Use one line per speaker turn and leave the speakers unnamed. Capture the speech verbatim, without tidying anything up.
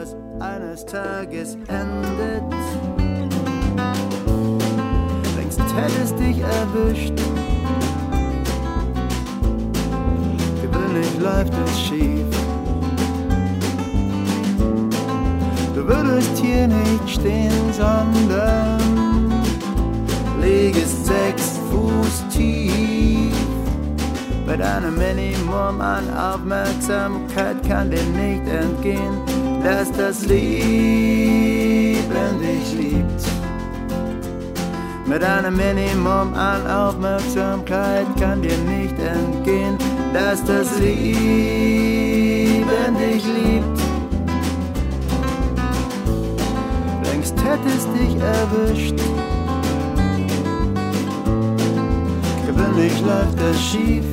was eines Tages endet. Längst hättest dich erwischt. Gewöhnlich läuft es schief. Du würdest hier nicht stehen, sondern liegest sechs Fuß tief. Mit einem Minimum an Aufmerksamkeit kann dir nicht entgehen, dass das Leben dich liebt. Mit einem Minimum an Aufmerksamkeit kann dir nicht entgehen, dass das Leben dich liebt. Längst hättest dich erwischt. Gewöhnlich läuft es schief.